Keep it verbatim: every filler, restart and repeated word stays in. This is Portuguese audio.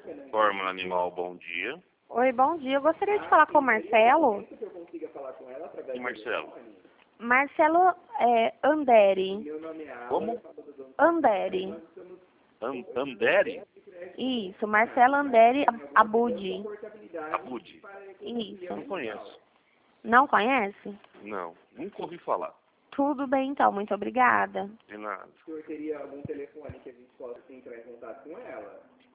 Fórmula Animal, bom dia. Oi, bom dia. Eu gostaria de falar com o Marcelo. E Marcelo? Marcelo é, Anderi. Como? Anderi. An Anderi? Isso, Marcelo Anderi Abudi. Abudi? Isso. Não conheço. Não conhece? Não, nunca ouvi falar. Tudo bem, então. Muito obrigada. De nada. O senhor teria algum telefone que a gente possa entrar em contato com ela?